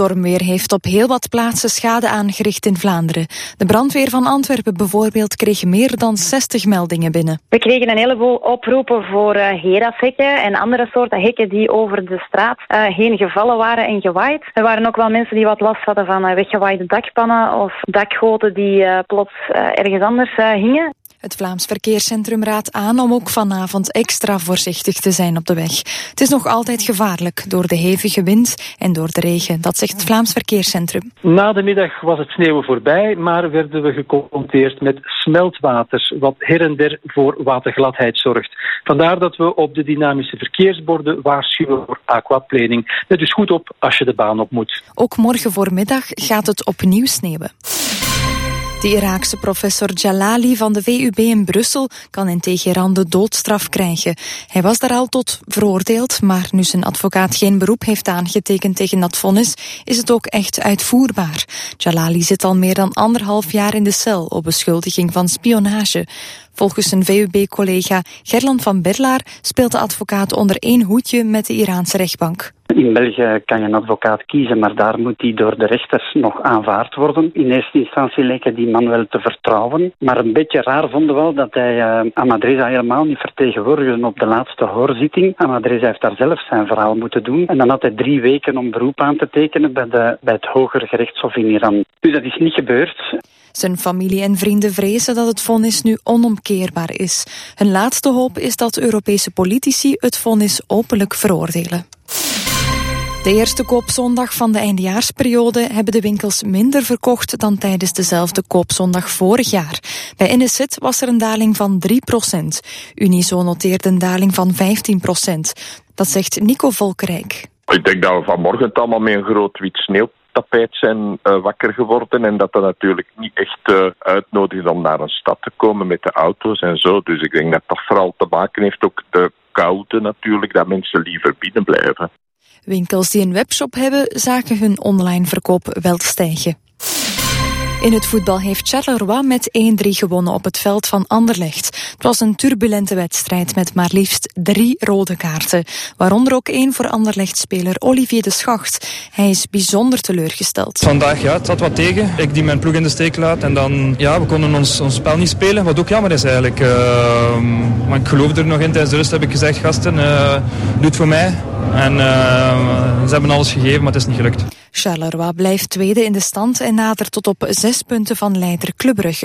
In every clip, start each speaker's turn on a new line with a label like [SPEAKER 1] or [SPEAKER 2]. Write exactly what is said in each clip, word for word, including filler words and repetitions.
[SPEAKER 1] stormweer heeft op heel wat plaatsen schade aangericht in Vlaanderen. De brandweer van Antwerpen bijvoorbeeld kreeg meer dan zestig meldingen binnen.
[SPEAKER 2] We kregen een heleboel oproepen voor uh, Hera-hekken en andere soorten hekken die over de straat uh, heen gevallen waren en gewaaid. Er waren ook wel mensen die wat last hadden van uh, weggewaaide dakpannen of dakgoten die uh, plots uh, ergens anders uh, hingen.
[SPEAKER 1] Het Vlaams Verkeerscentrum raadt aan om ook vanavond extra voorzichtig te zijn op de weg. Het is nog altijd gevaarlijk door de hevige wind en door de regen, dat zegt het Vlaams Verkeerscentrum.
[SPEAKER 3] Na de middag was het sneeuwen voorbij, maar werden we geconfronteerd met smeltwaters, wat her en der voor watergladheid zorgt. Vandaar dat we op de dynamische verkeersborden waarschuwen voor aquaplaning. Let dus goed op als je de baan op moet.
[SPEAKER 1] Ook morgen voormiddag gaat het opnieuw sneeuwen. De Iraakse professor Jalali van de V U B in Brussel kan in Teheran de doodstraf krijgen. Hij was daar al tot veroordeeld, maar nu zijn advocaat geen beroep heeft aangetekend tegen dat vonnis, is het ook echt uitvoerbaar. Jalali zit al meer dan anderhalf jaar in de cel op beschuldiging van spionage. Volgens zijn V U B-collega Gerland van Berlaar speelt de advocaat onder één hoedje met de Iraanse rechtbank.
[SPEAKER 4] In België kan je een advocaat kiezen, maar daar moet die door de rechters nog aanvaard worden. In eerste instantie leek die man wel te vertrouwen. Maar een beetje raar vonden we wel dat hij uh, Ahmadreza helemaal niet vertegenwoordigde op de laatste hoorzitting. Ahmadreza heeft daar zelf zijn verhaal moeten doen. En dan had hij drie weken om beroep aan te tekenen bij, de, bij het Hoger Gerechtshof in Iran. Dus dat is niet gebeurd.
[SPEAKER 1] Zijn familie en vrienden vrezen dat het vonnis nu onomkeerbaar is. Hun laatste hoop is dat Europese politici het vonnis openlijk veroordelen. De eerste koopzondag van de eindejaarsperiode hebben de winkels minder verkocht dan tijdens dezelfde koopzondag vorig jaar. Bij Indesit was er een daling van drie procent. Unizo noteerde een daling van vijftien procent. Dat zegt Nico Volkerijk.
[SPEAKER 5] Ik denk dat we vanmorgen het allemaal met een groot wit sneeuwtapijt zijn uh, wakker geworden en dat dat natuurlijk niet echt uh, uitnodigt om naar een stad te komen met de auto's en zo. Dus ik denk dat dat vooral te maken heeft ook de koude natuurlijk, dat mensen liever binnen blijven.
[SPEAKER 1] Winkels die een webshop hebben, zagen hun online verkoop wel stijgen. In het voetbal heeft Charleroi met één drie gewonnen op het veld van Anderlecht. Het was een turbulente wedstrijd met maar liefst drie rode kaarten. Waaronder ook één voor Anderlecht-speler Olivier de Schacht. Hij is bijzonder teleurgesteld.
[SPEAKER 6] Vandaag, ja, het zat wat tegen. Ik die mijn ploeg in de steek laat. En dan, ja, we konden ons, ons spel niet spelen. Wat ook jammer is eigenlijk. Uh, maar ik geloof er nog in. Tijdens de rust heb ik gezegd, gasten, uh, doe het voor mij. En uh, ze hebben alles gegeven, maar het is niet gelukt.
[SPEAKER 1] Charleroi blijft tweede in de stand en nadert tot op zes punten van leider Club Brugge.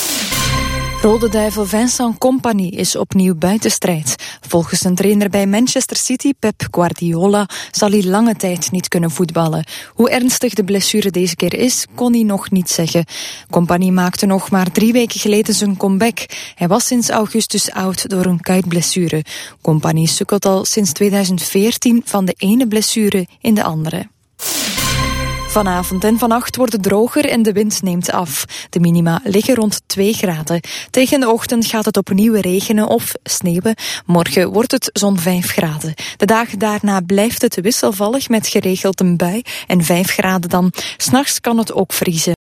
[SPEAKER 1] Rode duivel Vincent Kompany is opnieuw buitenstrijd. Volgens een trainer bij Manchester City, Pep Guardiola, zal hij lange tijd niet kunnen voetballen. Hoe ernstig de blessure deze keer is, kon hij nog niet zeggen. Kompany maakte nog maar drie weken geleden zijn comeback. Hij was sinds augustus oud door een kuitblessure. Kompany sukkelt al sinds tweeduizend veertien van de ene blessure in de andere. Vanavond en vannacht wordt het droger en de wind neemt af. De minima liggen rond twee graden. Tegen de ochtend gaat het opnieuw regenen of sneeuwen. Morgen wordt het zo'n vijf graden. De dagen daarna blijft het wisselvallig met geregeld een bui en vijf graden dan. 'S Nachts kan het ook vriezen.